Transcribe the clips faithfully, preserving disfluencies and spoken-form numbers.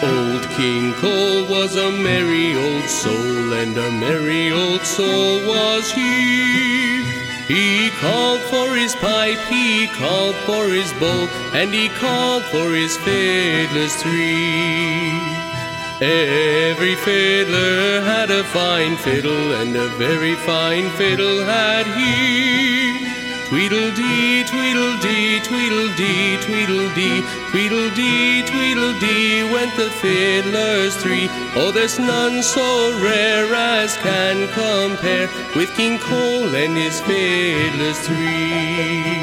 Old King Cole was a merry old soul, and a merry old soul was he. He called for his pipe, he called for his bowl, and he called for his fiddlers three. Every fiddler had a fine fiddle, and a very fine fiddle had he. Tweedledee, tweedledee, tweedledee, tweedledee, tweedledee, tweedledee went the fiddlers three. Oh, there's none so rare as can compare with King Cole and his fiddlers three.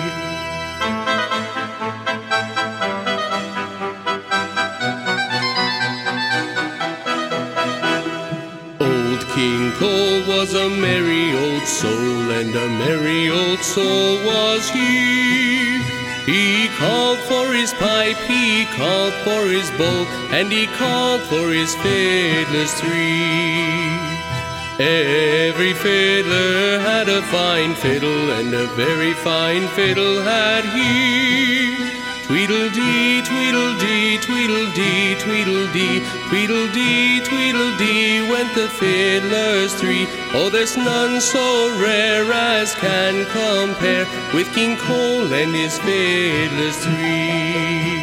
King Cole was a merry old soul, and a merry old soul was he. He called for his pipe, he called for his bowl, and he called for his fiddlers three. Every fiddler had a fine fiddle, and a very fine fiddle had he. Tweedledee, tweedledee, tweedledee, tweedledee, tweedledee, tweedledee went the fiddlers three. Oh, there's none so rare as can compare with King Cole and his fiddlers three.